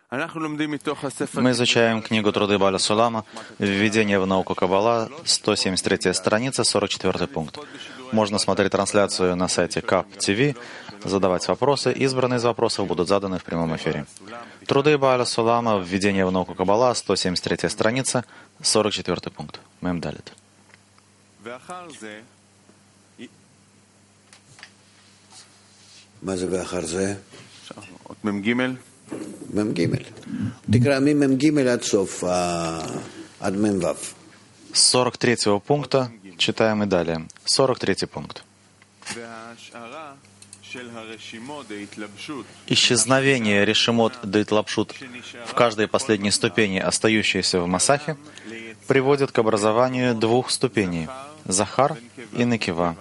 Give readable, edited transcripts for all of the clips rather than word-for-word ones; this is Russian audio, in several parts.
Мы изучаем книгу «Труды Бааля Сулама», «Введение в науку Каббала», 173 страница, 44 пункт. Можно смотреть трансляцию на сайте КАП ТВ, задавать вопросы. Избранные из вопросов будут заданы в прямом эфире. «Труды Бааля Сулама», «Введение в науку Каббала», 173 страница, 44 пункт. Мем далит. מ"ג. תקרא ממ"ג עד סוף, עד מ"ו. С 43 пункта читаем и далее. 43 пункт. Исчезновение решимот дейтлапшут в каждой последней ступени, остающейся в Масахе, приводит к образованию двух ступеней — Захар и Некива.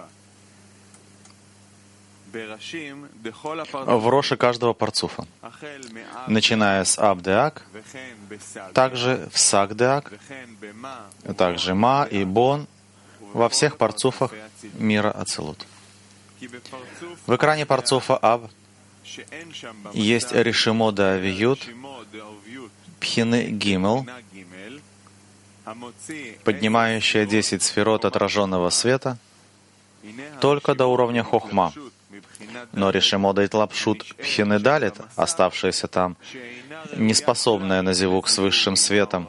В роше каждого парцуфа, начиная с Абдеак, также в Сагдеак, также Ма и Бон, во всех парцуфах мира Ацилут. В экране парцуфа Аб есть решимо де авиют, пхины гимел, поднимающая 10 сферот отраженного света только до уровня хохма. Но решимо дейтлапшут пхины далит, оставшаяся там, неспособная на зевук с высшим светом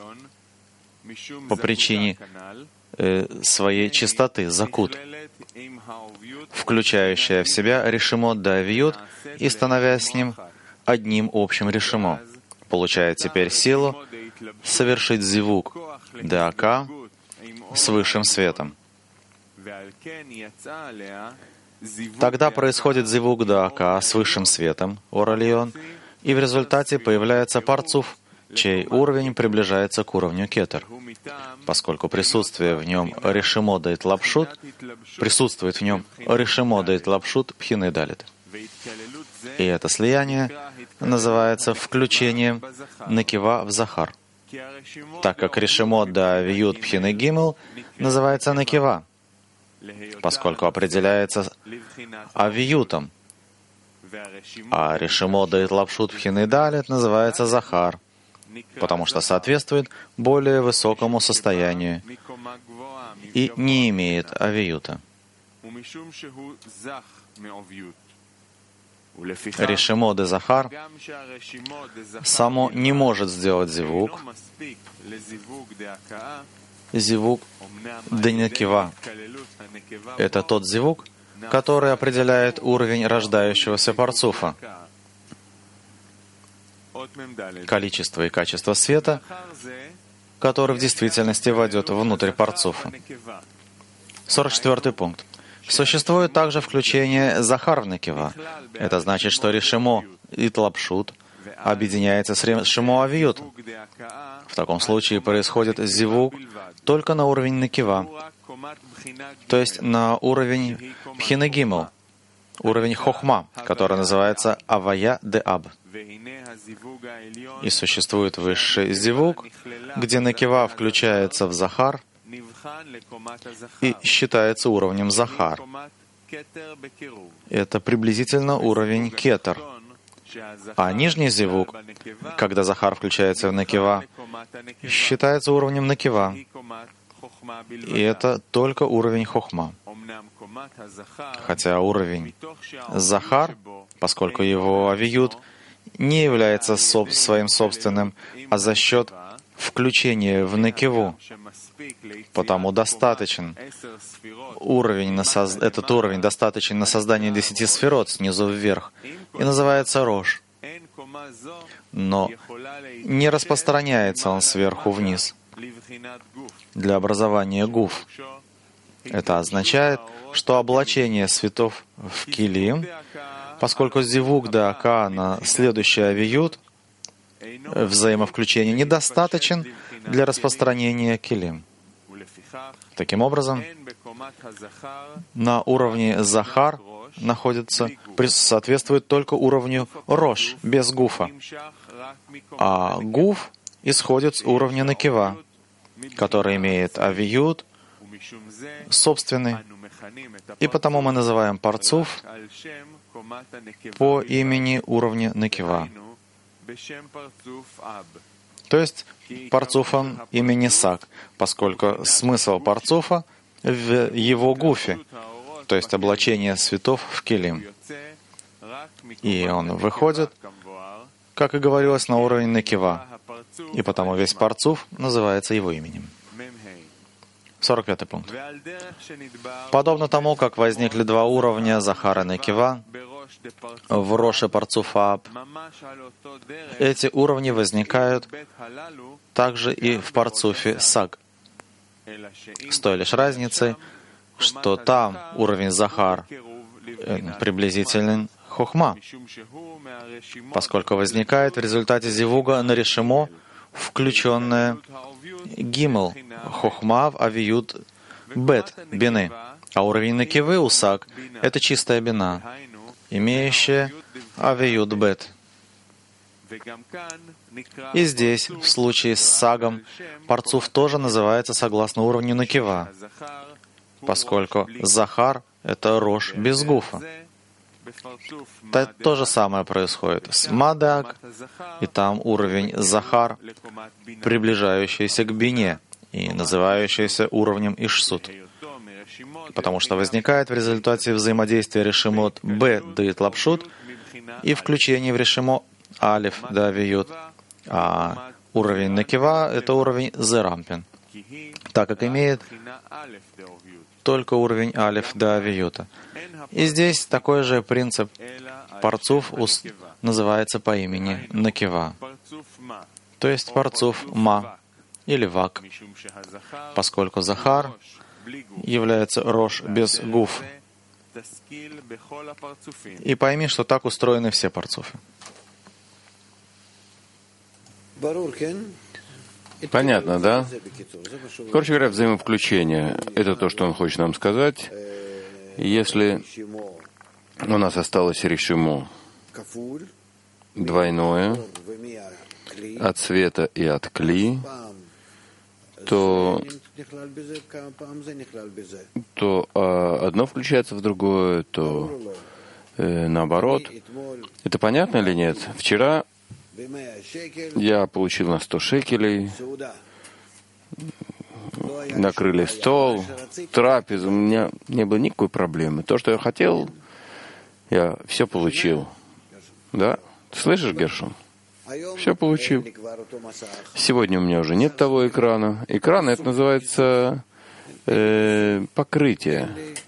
по причине своей чистоты, закут, включающая в себя решимо давиют и становясь с ним одним общим решимо, получает теперь силу совершить зевук дака с высшим светом. Тогда происходит зевук дака с высшим светом, оралион, и в результате появляется парцуф, чей уровень приближается к уровню кетер, поскольку присутствует в нем решимо дейтлапшут пхины далит. И это слияние называется включением Некива в Захар, так как решимо да авиют пхины гимел называется Некива, поскольку определяется авиютом, а решимо дейтлапшут пхины далит называется Захар, потому что соответствует более высокому состоянию и не имеет авиюта. Решимо де Захар само не может сделать зевук де Некива. Это тот зевук, который определяет уровень рождающегося парцуфа, количество и качество света, который в действительности войдет внутрь парцуфа. 44 пункт. Существует также включение Захар в Некива. Это значит, что решимо и тлапшут объединяется с решимо авиют. В таком случае происходит зевук только на уровень Некива, то есть на уровень пхины гимел, уровень хохма, который называется авая де аб. И существует высший зевук, где Некива включается в Захар и считается уровнем Захар. Это приблизительно уровень кетер. А нижний зевук, когда Захар включается в Некива, считается уровнем Некива. И это только уровень хохма. Хотя уровень Захар, поскольку его авиют, не является своим собственным, а за счет включения в Некиву. Потому достаточен уровень этот уровень достаточен на создание 10 сферот снизу вверх и называется Рош. Но не распространяется он сверху вниз для образования гуф. Это означает, что облачение светов в килим, поскольку зевук дака на следующий авиют, взаимовключение недостаточен для распространения килим. Таким образом, на уровне Захар соответствует только уровню Рош, без гуфа. А гуф исходит с уровня Некива, который имеет авиют собственный. И потому мы называем парцуф по имени уровня Некива, то есть парцуфом имени Саг, поскольку смысл парцуфа в его гуфе, то есть облачение светов в келим. И он выходит, как и говорилось, на уровень Некива, и потому весь парцуф называется его именем. 45 пункт. Подобно тому, как возникли два уровня Захара и Некива в Роше Парцуфа Аб, эти уровни возникают также и в Парцуфе Саг, с той лишь разницей, что там уровень Захар приблизителен Хохма, поскольку возникает в результате зивуга на решимо, включенное Гимл, Хохма в Авиют Бет, Бины. А уровень Некивы у Саг — это чистая бина, имеющая Авиют Бет. И здесь, в случае с Сагом, Парцуф тоже называется согласно уровню Некива, поскольку Захар — это Рош без гуфа. То же самое происходит с Мадаг, и там уровень Захар, приближающийся к бине и называющийся уровнем Ишсут, потому что возникает в результате взаимодействия решимот Б дает лапшут и включения в решимо Алиф да Авиют, а уровень Некива — это уровень Зерампин, так как имеет только уровень Алиф да Авиюта. И здесь такой же принцип. Парцуф называется по имени Некива, то есть Парцуф Ма или Вак, поскольку Захар является Рош без гуф. И пойми, что так устроены все парцуфы. Понятно, да? Короче говоря, взаимовключение — это то, что он хочет нам сказать. Если у нас осталось решимо двойное от света и от кли, то одно включается в другое, то наоборот. Это понятно или нет? Вчера я получил на 100 шекелей, накрыли стол, трапезу, у меня не было никакой проблемы. То, что я хотел, я все получил. Да? Ты слышишь, Гершон? Все получил. Сегодня у меня уже нет того экрана. Экран — это называется покрытие.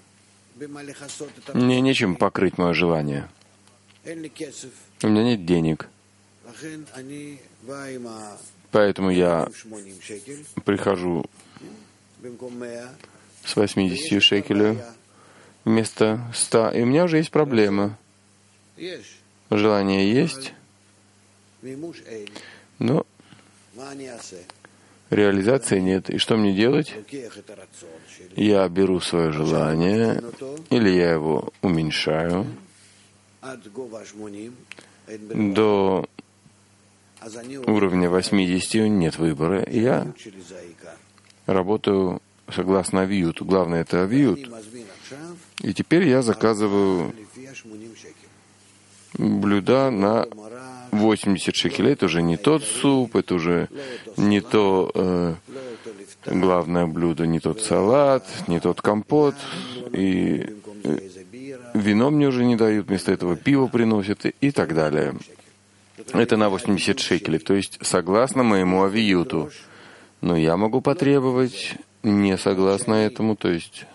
Мне нечем покрыть мое желание. У меня нет денег. Поэтому я прихожу с 80 шекелей вместо 100, и у меня уже есть проблема. Желание есть, но реализации нет. И что мне делать? Я беру свое желание, или я его уменьшаю до уровня 80, нет выбора. И я работаю согласно авиюту. Главное — это авиют. И теперь я заказываю блюда на 80 шекелей. Это уже не тот суп, это уже не то главное блюдо, не тот салат, не тот компот. И вино мне уже не дают, вместо этого пиво приносят и так далее. Это на 80 шекелей, то есть согласно моему авиюту. Но я могу потребовать не согласно этому, то есть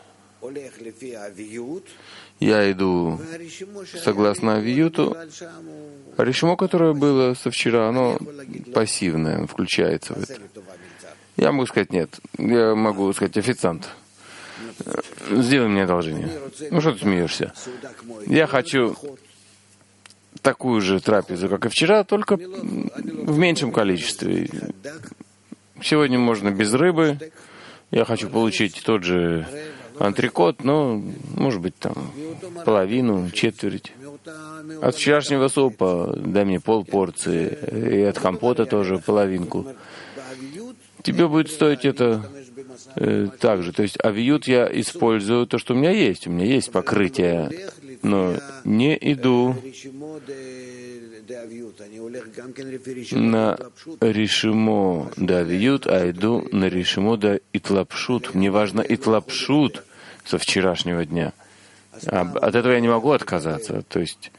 я иду согласно авиюту, а решимо, которое было со вчера, оно пассивное, оно включается в это. Я могу сказать нет. Я могу сказать: официант, сделай мне одолжение. Ну что ты смеешься? Я хочу такую же трапезу, как и вчера, только в меньшем количестве. Сегодня можно без рыбы. Я хочу получить тот же антрикот, но, может быть, там половину, четверть. От вчерашнего супа дай мне полпорции, и от компота тоже половинку. Тебе будет стоить это так же. То есть авиют я использую то, что у меня есть. У меня есть покрытие, но не иду на Ришимо да Виют, а иду на Ришимо да Итлапшут. Мне важно Итлапшут со вчерашнего дня. От этого я не могу отказаться. То есть,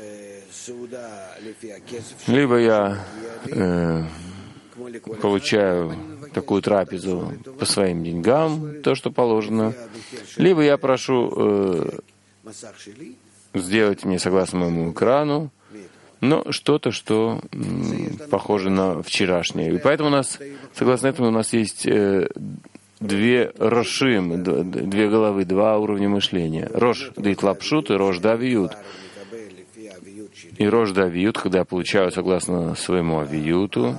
либо я получаю такую трапезу по своим деньгам, то, что положено, либо я прошу сделать мне согласно моему экрану, но что-то, что похоже на вчерашнее. И поэтому у нас, согласно этому, у нас есть две рошим, две головы, два уровня мышления. Рош дит лапшут и рош да виют. И рош да виют, когда я получаю согласно своему авиюту,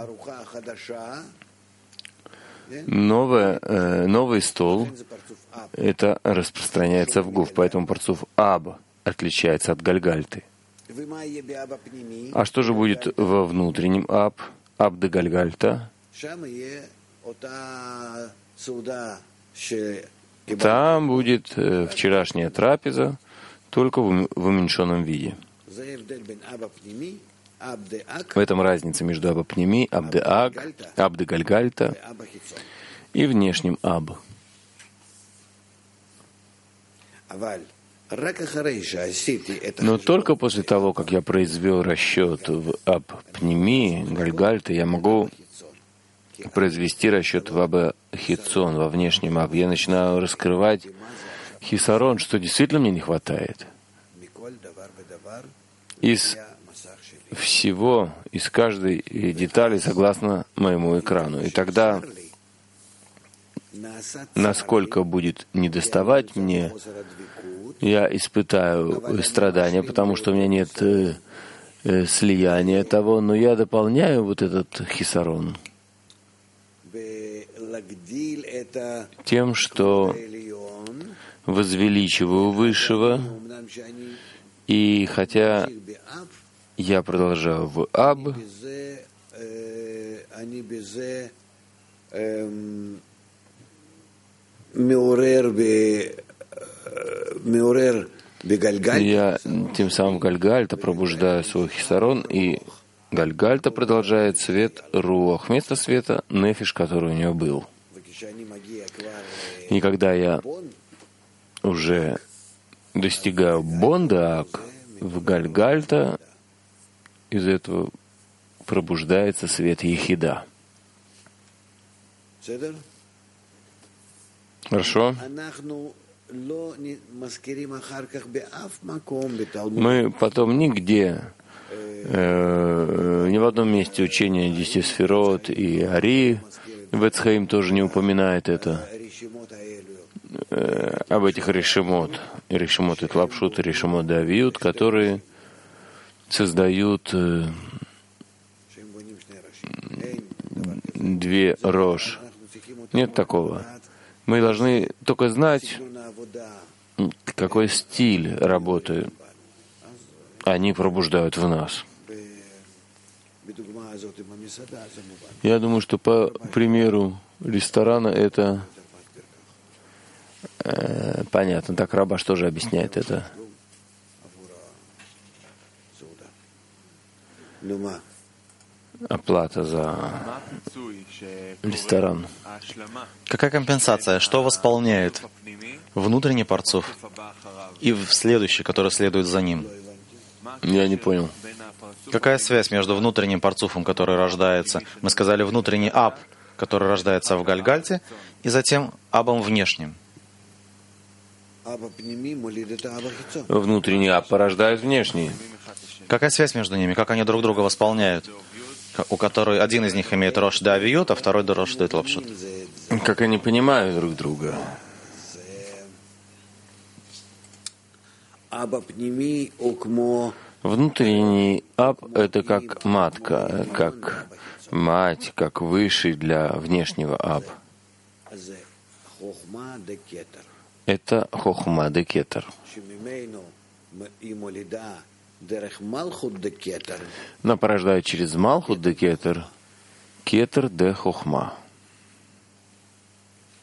новый стол, это распространяется в гуф, поэтому парцуф аб отличается от гальгальты. А что же будет во внутреннем аб де гальгальта? Там будет вчерашняя трапеза, только в уменьшенном виде. В этом разница между абапними, абде-аг, абде-гальгальта и внешним аб. Но только после того, как я произвел расчет в аб-пними, гальгальта, я могу произвести расчет в аб-хитсон, во внешнем аб. Я начинаю раскрывать хисарон, что действительно мне не хватает. Из всего, из каждой детали согласно моему экрану. И тогда, насколько будет недоставать мне, я испытаю страдания, потому что у меня нет слияния того, но я дополняю вот этот хисарон тем, что возвеличиваю Высшего, и хотя я продолжаю в аб, я тем самым Гальгальта пробуждаю свой хисарон, и Гальгальта продолжает свет руах, вместо света нефиш, который у нее был. И когда я уже достигаю бондаак в Гальгальта, из этого пробуждается свет ехида. Хорошо? Мы потом нигде, ни в одном месте учения 10 сферот и Ари, Вецхаим тоже не упоминает это, об этих решимот. Решимот и тлапшут, и решимот да виют, которые создают две рож. Нет такого. Мы должны только знать, какой стиль работы они пробуждают в нас. Я думаю, что по примеру ресторана это понятно. Так Рабаш тоже объясняет это. Оплата за ресторан. Какая компенсация? Что восполняет внутренний парцуф и следующий, который следует за ним? Я не понял. Какая связь между внутренним парцуфом, который рождается, мы сказали, внутренний аб, который рождается в Гальгальте, и затем абом внешним? Внутренний аб порождает внешний. Какая связь между ними? Как они друг друга восполняют? У которой один из них имеет рош да авиют, а второй да рош да итлапшут. Как они понимают друг друга. Внутренний аб — это как матка, как мать, как высший для внешнего аб. Это хохма де кетер. Но порождает через малхут де кетер, кетер де хохма.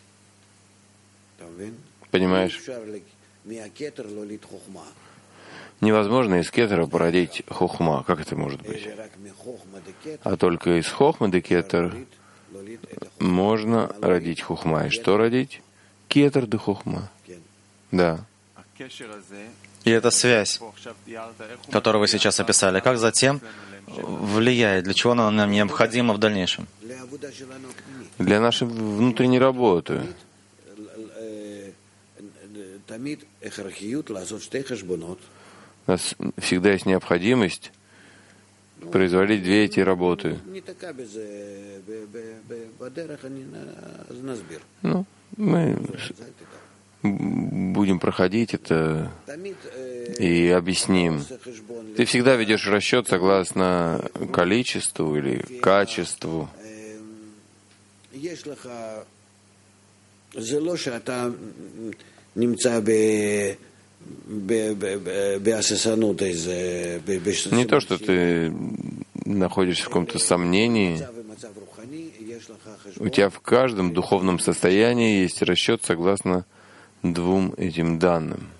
Понимаешь? Невозможно из кетера породить хохма. Как это может быть? А только из хохмы де кетер можно родить хохма. И что родить? Кетер де хохма. Да. И эта связь, которую вы сейчас описали, как затем влияет, для чего она нам необходима в дальнейшем? Для нашей внутренней работы. У нас всегда есть необходимость производить две эти работы. Ну, мы будем проходить это и объясним. Ты всегда ведешь расчет согласно количеству или качеству. Не то, что ты находишься в каком-то сомнении. У тебя в каждом духовном состоянии есть расчет согласно двум этим данным.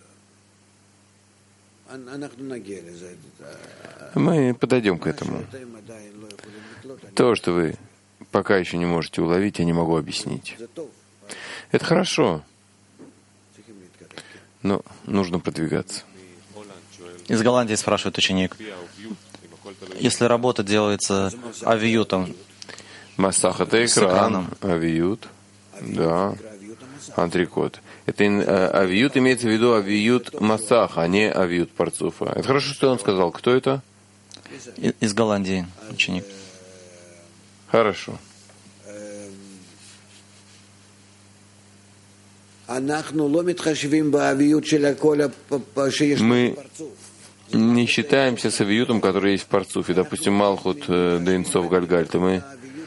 Мы подойдем к этому. То, что вы пока еще не можете уловить, я не могу объяснить. Это хорошо, но нужно продвигаться. Из Голландии спрашивает ученик. Если работа делается авиютом, Массах — это экран, авиют, да, антрикот. Это авиют имеется в виду авиют массах, а не авиют парцуфа. Это хорошо, что он сказал. Кто это? Из Голландии ученик. Хорошо. Мы не считаемся с авиютом, который есть в парцуфе. Допустим, Малхут Дейнцов Гальгальта. Мы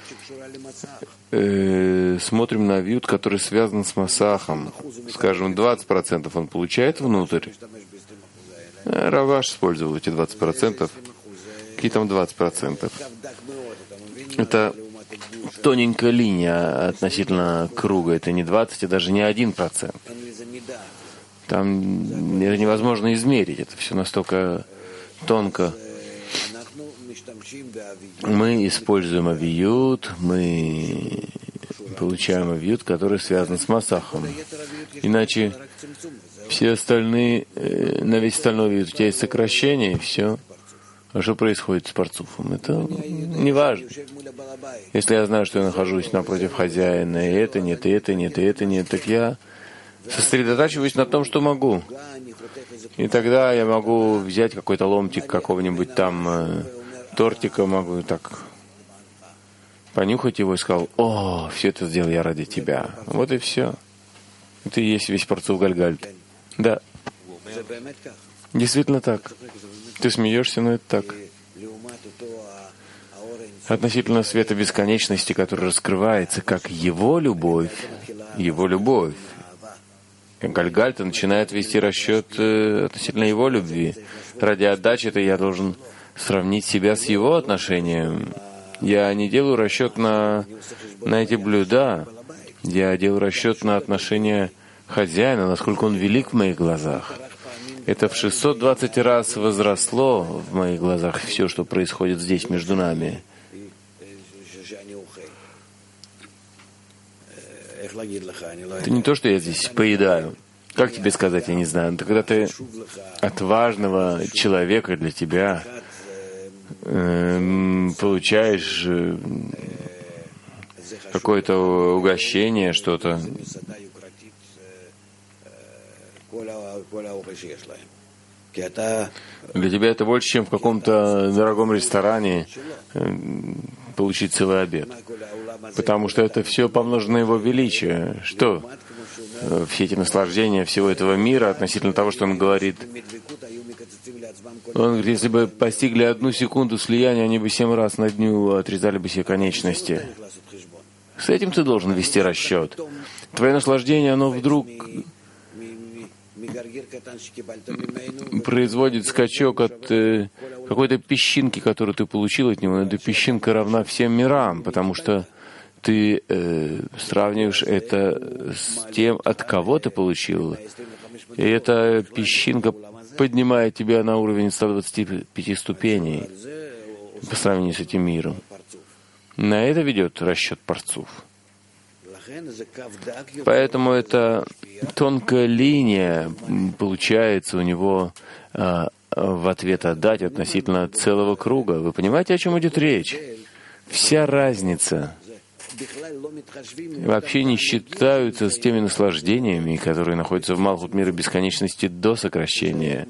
смотрим на авиют, который связан с массахом. Скажем, 20% он получает внутрь. Раваш использовал эти 20%. Какие там 20%? Это тоненькая линия относительно круга. Это не 20, и даже не 1%. Там это невозможно измерить. Это все настолько тонко. Мы используем авиют, мы получаем авиют, который связан с массахом. Иначе все остальные, на весь остальной авиют у тебя есть сокращение, и все. А что происходит с парцуфом? Это не важно. Если я знаю, что я нахожусь напротив хозяина, и это нет, и это нет, и это нет, так я сосредотачиваюсь на том, что могу. И тогда я могу взять какой-то ломтик какого-нибудь там тортика, могу так понюхать его и сказал: «О, все это сделал я ради тебя». Вот и все. Это и есть весь парцуф Гальгальт. Да. Действительно так. Ты смеешься, но это так. Относительно света бесконечности, который раскрывается как его любовь, Гальгальта начинает вести расчет относительно его любви. Ради отдачи-то я должен сравнить себя с его отношением. Я не делаю расчет на эти блюда. Я делаю расчет на отношение хозяина, насколько он велик в моих глазах. Это в 620 раз возросло в моих глазах все, что происходит здесь между нами. Это не то, что я здесь поедаю. Как тебе сказать, я не знаю. Это когда ты от важного человека для тебя получаешь какое-то угощение, что-то. Для тебя это больше, чем в каком-то дорогом ресторане получить целый обед. Потому что это все помножено на его величие. Что? Все эти наслаждения всего этого мира относительно того, что он говорит. Он говорит, если бы постигли 1 секунду слияния, они бы 7 раз на дню отрезали бы себе конечности. С этим ты должен вести расчет. Твое наслаждение, оно вдруг производит скачок от какой-то песчинки, которую ты получил от него. Эта песчинка равна всем мирам, потому что ты сравниваешь это с тем, от кого ты получил. И эта песчинка поднимает тебя на уровень 125 ступеней по сравнению с этим миром. На это ведет расчет парцуф. Поэтому эта тонкая линия получается у него в ответ отдать относительно целого круга. Вы понимаете, о чем идет речь? Вся разница вообще не считаются с теми наслаждениями, которые находятся в Малхут мира бесконечности до сокращения.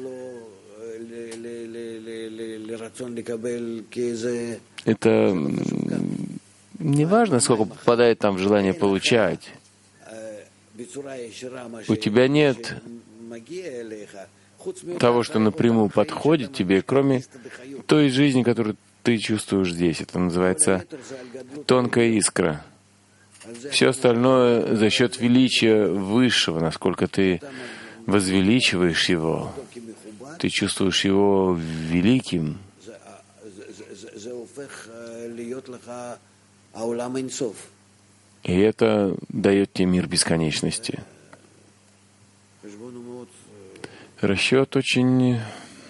Это не важно, сколько попадает там в желание получать. У тебя нет того, что напрямую подходит тебе, кроме той жизни, которую ты чувствуешь здесь. Это называется тонкая искра. Все остальное за счет величия Высшего, насколько ты возвеличиваешь его, ты чувствуешь его великим. И это дает тебе мир бесконечности. Расчет очень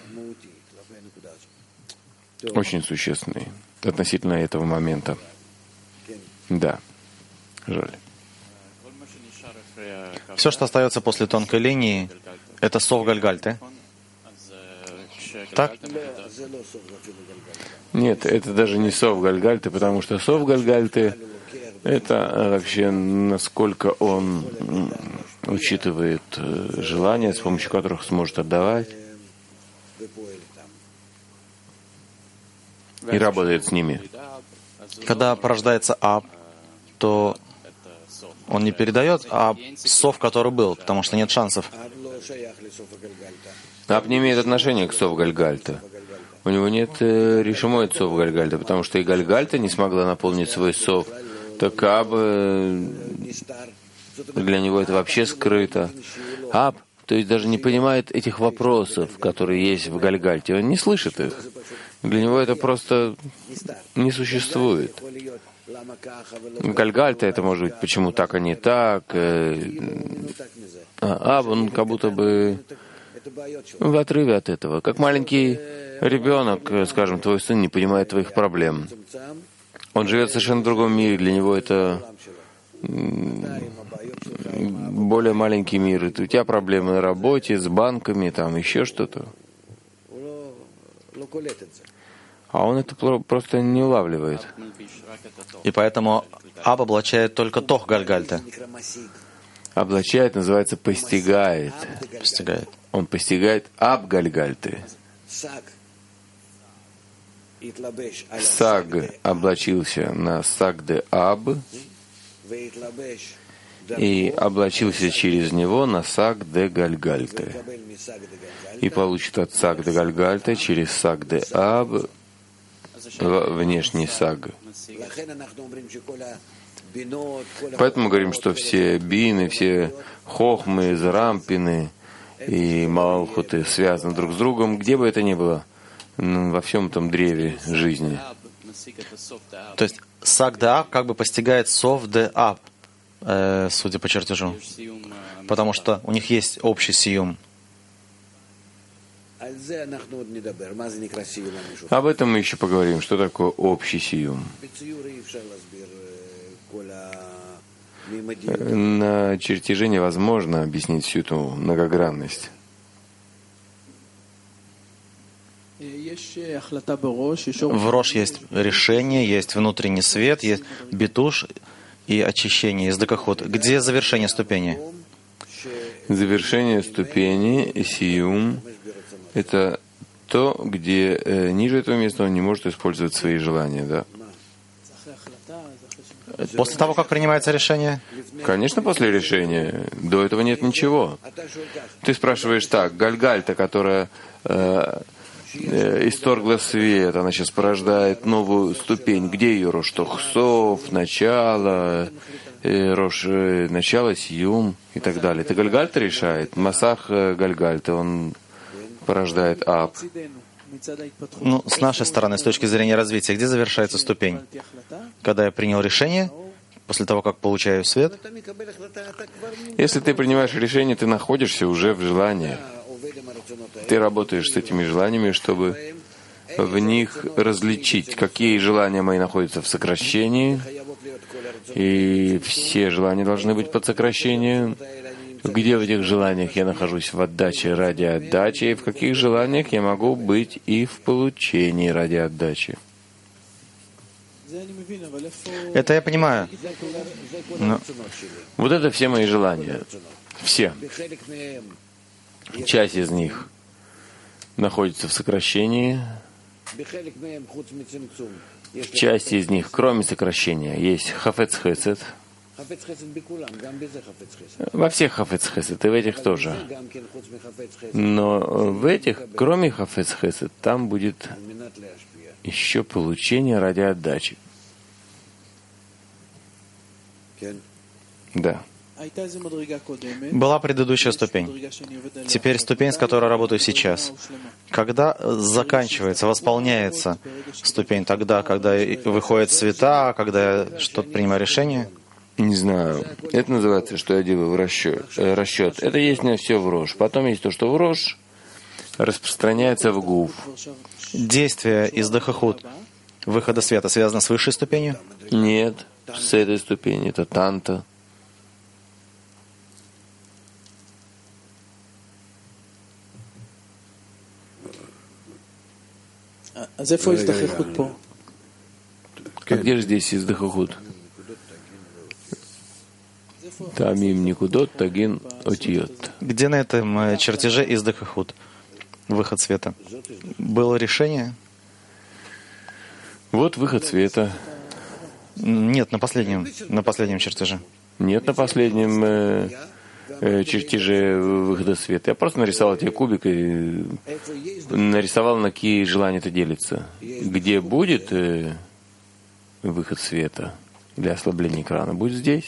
существенный относительно этого момента. Да, жаль. Все, что остается после тонкой линии, это сов Гальгальты. Так? Нет, это даже не сов Гальгальты, потому что сов Гальгальты — это вообще насколько он учитывает желания, с помощью которых сможет отдавать, и работает с ними. Когда порождается Аб, то он не передает сов, который был, потому что нет шансов. Аб не имеет отношения к сов Гальгальта. У него нет решимой сов Гальгальта, потому что и Гальгальта не смогла наполнить свой сов. Так Аб, для него это вообще скрыто. Аб, то есть даже не понимает этих вопросов, которые есть в Гальгальте. Он не слышит их. Для него это просто не существует. Гальгальта это может быть почему так, а не так. Аб, он как будто бы в отрыве от этого. Как маленький ребенок, скажем, твой сын не понимает твоих проблем. Он живет в совершенно другом мире, для него это более маленький мир. У тебя проблемы на работе, с банками, там еще что-то. А он это просто не улавливает. И поэтому Аб облачает только Тох Гальгальта. Облачает называется постигает. Постигает. Он постигает Аб Гальгальты. Саг облачился на Саг де Аб и облачился через него на Саг де Гальгальты. И получит от Саг де Гальгальты через Саг де Аб внешний Саг. Поэтому мы говорим, что все бины, все хохмы, зарампины и малхуты связаны друг с другом, где бы это ни было, во всем этом древе жизни. То есть Саг де Аб как бы постигает сов де Аб, судя по чертежу, потому что у них есть общий сиюм. Об этом мы еще поговорим. Что такое общий сиюм? На чертеже невозможно объяснить всю эту многогранность. В Рош есть решение, есть внутренний свет, есть битуш и очищение, есть декахот. Где завершение ступени? Завершение ступени, сиюм, это то, где ниже этого места он не может использовать свои желания, да? После того, как принимается решение? Конечно, после решения. До этого нет ничего. Ты спрашиваешь так, Гальгальта, которая исторгла свет, она сейчас порождает новую ступень. Где ее Рош Тохсов, начало, начало Сиюм и так далее. Это Гальгальта решает. Масах Гальгальта, он порождает Аб. Ну, с нашей стороны, с точки зрения развития, где завершается ступень? Когда я принял решение, после того, как получаю свет? Если ты принимаешь решение, ты находишься уже в желании. Ты работаешь с этими желаниями, чтобы в них различить, какие желания мои находятся в сокращении, и все желания должны быть под сокращением. Где в этих желаниях я нахожусь в отдаче ради отдачи, и в каких желаниях я могу быть и в получении ради отдачи. Это я понимаю. Но вот это все мои желания. Все. Часть из них находится в сокращении. В части из них, кроме сокращения, есть хафец хесед. Во всех хафец хесед, и в этих тоже. Но в этих, кроме хафец хесед, там будет еще получение ради отдачи. Да. была предыдущая ступень. Теперь ступень, с которой работаю сейчас. Когда заканчивается, восполняется ступень? Тогда, когда выходит света, когда я что-то принимаю решение? Не знаю. Это называется, что я делаю в расчет. Это есть не все в рош. Потом есть то, что в рош распространяется в гуф. Действие из дехахут, выхода света, связано с высшей ступенью? Нет, с этой ступени. Это танта. А где же здесь издыхахут? Тамим никудот, тагин отиот. Где на этом чертеже издыхахут, выход света? Было решение? Вот выход света. Нет, на последнем чертеже. Нет, на последнем чертеже выхода света. Я просто нарисовал тебе кубик и нарисовал, на какие желания это делится. Где будет выход света для ослабления экрана? Будет здесь.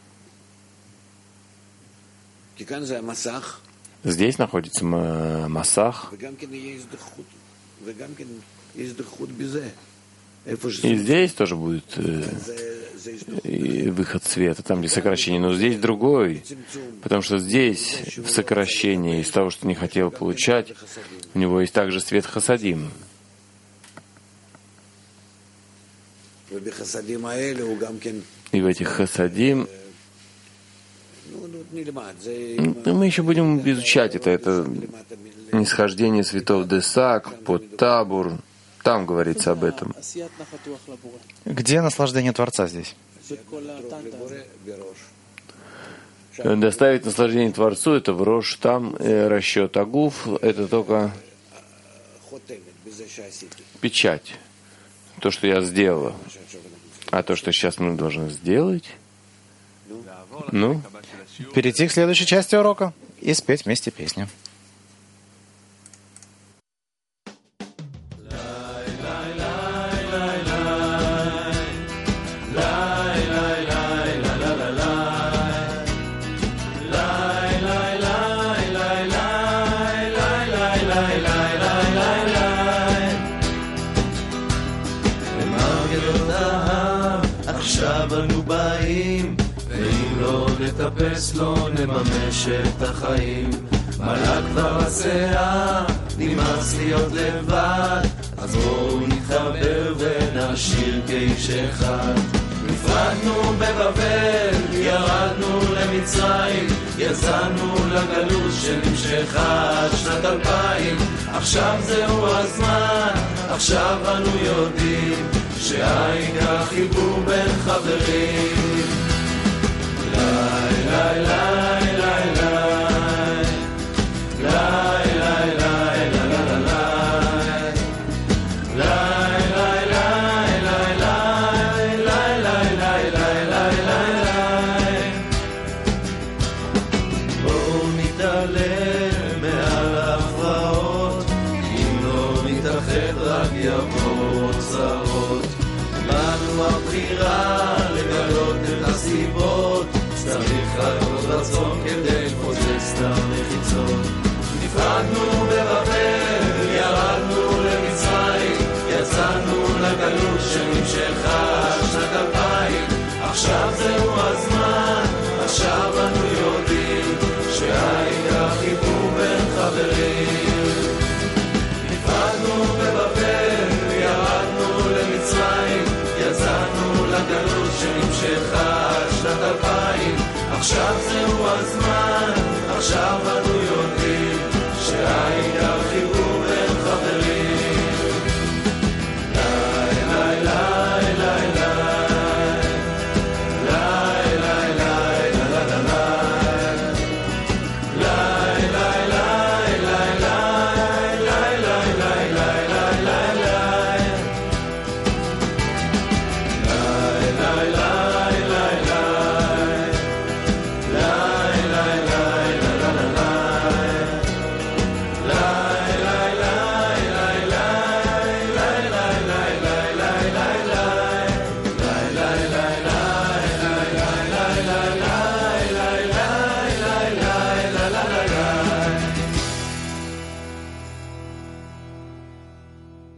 Здесь находится масах. И здесь тоже будет выход света, там, где сокращение. Но здесь другой, потому что здесь в сокращении из того, что не хотел получать, у него есть также свет хасадим. И в этих хасадим мы еще будем изучать это нисхождение святого Десак под Табур. Там говорится об этом. Где наслаждение Творца здесь? Доставить наслаждение Творцу — это в рош, там расчет. Агуф — это только печать. То, что я сделала. А то, что сейчас мы должны сделать, перейти к следующей части урока и спеть вместе песню. נטפס לא נממש את החיים מלא כבר השיער נמאס להיות לבד אז בואו נתחבר ונשיר כאיש אחד נפרדנו בבבל ירדנו למצרים יצאנו לגלות שנמשכה עד שנת 2000 עכשיו זהו הזמן עכשיו אנו יודעים שהעיקר חיבור בין חברים Lai, lai, lai, lai, lai, lai, lai, lai, la, la, la, lai, lai, lai, lai, lai, lai, lai, lai, lai, lai, lai, lai. בואו נתעלם מעל ההפרעות, אם לא נתאחד רק יבואו צרות. לנו הבחירה לגלות את הסיבות צריך רק עוד רצון כדי לפוצץ את המחיצות נפרדנו בבבל, ירדנו למצרים יצאנו לגלות שנמשכה עד שנת 2000 עכשיו זהו הזמן, עכשיו אנו יודעים שהעיקר חיבור בין חברים לך שנת 2000, עכשיו זהו הזמן, עכשיו אנו